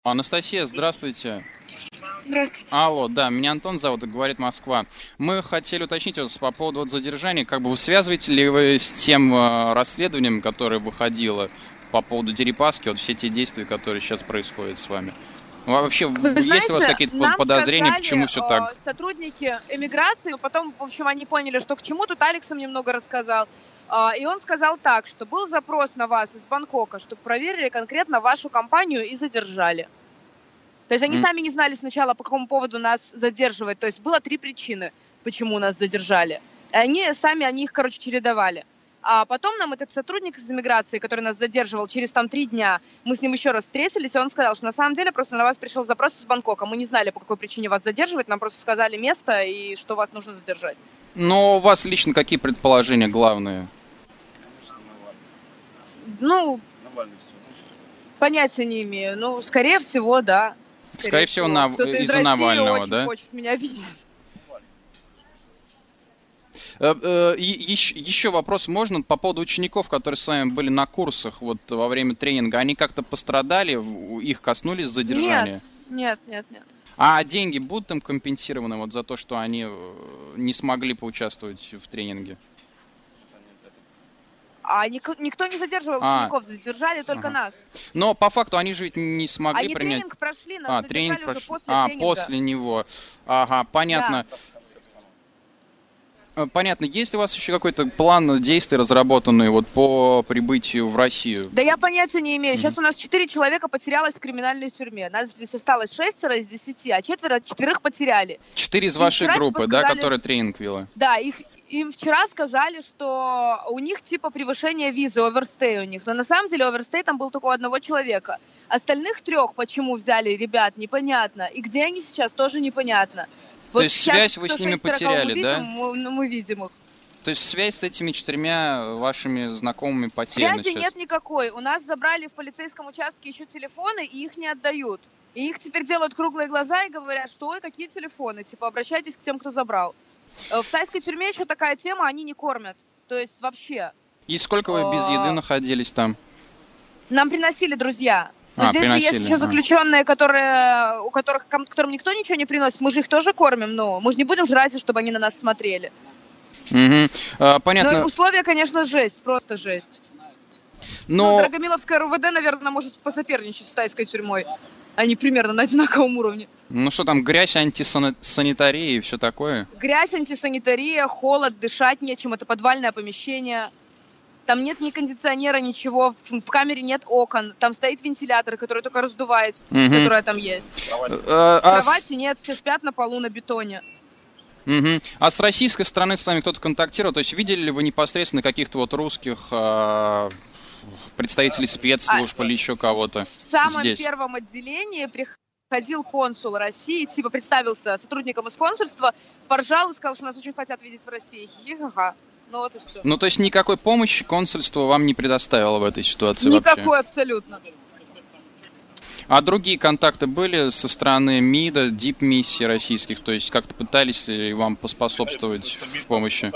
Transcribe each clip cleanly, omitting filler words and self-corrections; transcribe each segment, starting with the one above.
Анастасия, здравствуйте. Здравствуйте. Алло, да, меня Антон зовут, говорит Москва. Мы хотели уточнить вас по поводу задержания. Как бы вы связываете ли вы с тем расследованием, которое выходило по поводу Дерипаски, вот все те действия, которые сейчас происходят с вами? Вообще, Вы есть у вас знаете, какие-то нам подозрения, почему сказали все так? сотрудники эмиграции, потом, в общем, они поняли, что к чему, тут Алекс им немного рассказал. И он сказал так, что был запрос на вас из Бангкока, чтобы проверили конкретно вашу компанию и задержали. То есть они М, сами не знали сначала, по какому поводу нас задерживать. То есть было 3 причины, почему нас задержали. И они их, чередовали. А потом нам этот сотрудник из иммиграции, который нас задерживал, через 3 дня, мы с ним еще раз встретились, и он сказал, что на самом деле просто на вас пришел запрос из Бангкока. Мы не знали, по какой причине вас задерживать, нам просто сказали место и что вас нужно задержать. Но у вас лично какие предположения главные? Ну, понятия не имею. Ну, скорее всего, да. Скорее всего, Кто-то из из-за России Навального, очень да? хочет меня видеть. Еще вопрос можно по поводу учеников, которые с вами были на курсах вот во время тренинга. Они как-то пострадали, их коснулись задержания? Нет. А деньги будут им компенсированы вот за то, что они не смогли поучаствовать в тренинге? А никто не задерживал учеников, задержали только Ага. нас. Но по факту они же ведь не смогли Они принять... тренинг прошли, нас тренинг задержали уже прошли. после тренинга. После него. Ага, понятно. Да. Понятно. Есть ли у вас еще какой-то план действий, разработанный вот по прибытию в Россию? Да я понятия не имею. Сейчас у нас 4 человека потерялось в криминальной тюрьме. Нас здесь осталось 6 из 10, а 4 потеряли. 4 из И вашей вчера, группы, типа, да, сказали, которая тренинг вела? Да, им вчера сказали, что у них типа превышение визы, оверстей у них. Но на самом деле оверстей там был только у одного человека. Остальных 3, почему взяли ребят, непонятно. И где они сейчас, тоже непонятно. То есть связь вы с ними потеряли, да? Мы видим их. То есть связь с этими 4 вашими знакомыми потеряна Связи сейчас? нет никакой. У нас забрали в полицейском участке еще телефоны, и их не отдают. И их теперь делают круглые глаза и говорят, что ой, какие телефоны, типа обращайтесь к тем, кто забрал. В тайской тюрьме еще такая тема, они не кормят. То есть вообще. И сколько вы без еды находились там? Нам приносили друзья. Но здесь же приносили. есть еще заключенные, которым никто ничего не приносит. Мы же их тоже кормим, но мы же не будем жрать, чтобы они на нас смотрели. Угу. Понятно. Но условия, конечно, жесть, просто жесть. Но... Драгомиловская РУВД, наверное, может посоперничать с тайской тюрьмой. Они примерно на одинаковом уровне. Ну что там, грязь, антисанитария и все такое? Грязь, антисанитария, холод, дышать нечем, это подвальное помещение. Там нет ни кондиционера, ничего, в камере нет окон, там стоит вентилятор, который только раздувает, которая там есть. Кровати нет, все спят на полу на бетоне. А с российской стороны с вами кто-то контактировал? То есть видели ли вы непосредственно каких-то вот русских представителей спецслужб или еще кого-то В самом здесь? первом отделении приходил консул России, типа представился сотрудником из консульства, поржал и сказал, что нас очень хотят видеть в России. Хи-хи-ха. Ну вот и все. Ну, то есть никакой помощи консульство вам не предоставило в этой ситуации Никакой вообще? абсолютно. А другие контакты были со стороны МИДа, дипмиссий российских? То есть как-то пытались ли вам поспособствовать в помощи?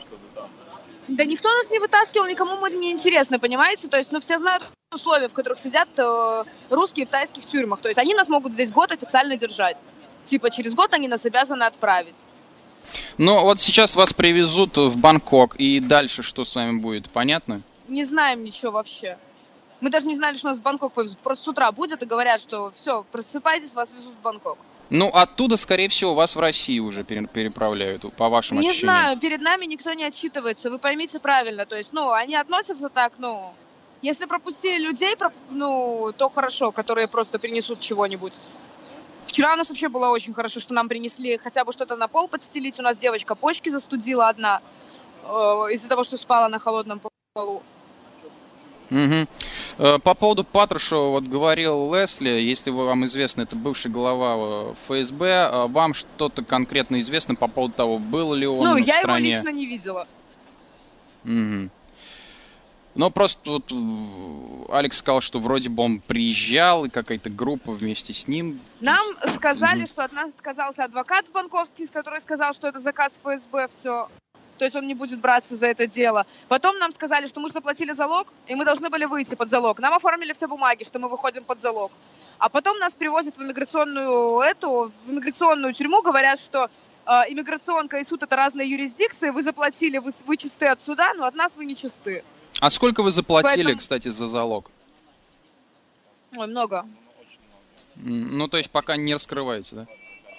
Да никто нас не вытаскивал, никому мы не интересно, понимаете? То есть, все знают условия, в которых сидят русские в тайских тюрьмах. То есть они нас могут здесь год официально держать. Типа через год они нас обязаны отправить. Ну, вот сейчас вас привезут в Бангкок, и дальше что с вами будет, понятно? Не знаем ничего вообще. Мы даже не знали, что нас в Бангкок повезут. Просто с утра будет и говорят, что все, просыпайтесь, вас везут в Бангкок. Ну, оттуда, скорее всего, вас в Россию уже переправляют, по вашим ощущениям. Не знаю, перед нами никто не отчитывается, вы поймите правильно. То есть, они относятся так, если пропустили людей, то хорошо, которые просто принесут чего-нибудь. Вчера у нас вообще было очень хорошо, что нам принесли хотя бы что-то на пол подстелить. У нас девочка почки застудила одна из-за того, что спала на холодном полу. По поводу Патрушева, вот говорил Лесли, если вам известно, это бывший глава ФСБ, вам что-то конкретно известно по поводу того, был ли он в я стране? его лично не видела. Ну, просто вот Алекс сказал, что вроде бы он приезжал, и какая-то группа вместе с ним. Нам сказали, что от нас отказался адвокат банковский, который сказал, что это заказ ФСБ, все. То есть он не будет браться за это дело. Потом нам сказали, что мы заплатили залог, и мы должны были выйти под залог. Нам оформили все бумаги, что мы выходим под залог. А потом нас привозят в иммиграционную тюрьму, говорят, что иммиграционка и суд — это разные юрисдикции, вы заплатили, вы чисты от суда, но от нас вы не чисты. А сколько вы заплатили, Поэтому... кстати, за залог? Ой, много. Ну, то есть пока не раскрываете, да?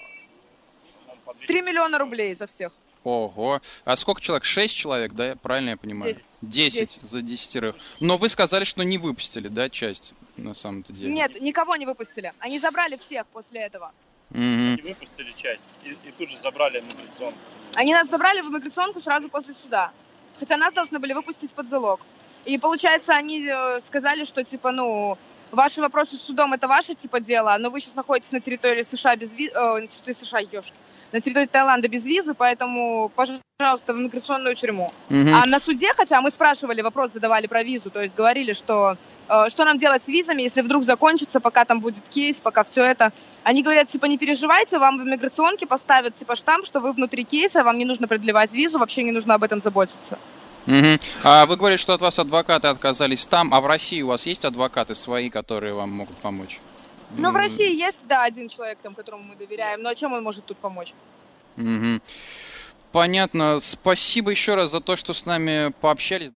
3 миллиона рублей за всех. Ого. А сколько человек? 6 человек, да? Правильно я понимаю? 10 за 10. Но вы сказали, что не выпустили, да, часть, на самом-то деле? Нет, никого не выпустили. Они забрали всех после этого. Они выпустили часть и тут же забрали иммиграционку. Они нас забрали в иммиграционку сразу после суда. Хотя нас должны были выпустить под залог. И получается, они сказали, что типа, ну, ваши вопросы с судом — это ваше типа дело, но вы сейчас находитесь на территории США без визы, на территории Таиланда без визы, поэтому, пожалуйста, в иммиграционную тюрьму. А на суде, хотя мы спрашивали, вопрос задавали про визу, то есть говорили, что нам делать с визами, если вдруг закончится, пока там будет кейс, пока все это. Они говорят, типа, не переживайте, вам в иммиграционке поставят, типа, штамп, что вы внутри кейса, вам не нужно продлевать визу, вообще не нужно об этом заботиться. А вы говорите, что от вас адвокаты отказались там, а в России у вас есть адвокаты свои, которые вам могут помочь? Ну, в России есть, да, один человек, там, которому мы доверяем, но чем он может тут помочь? Понятно. Спасибо еще раз за то, что с нами пообщались.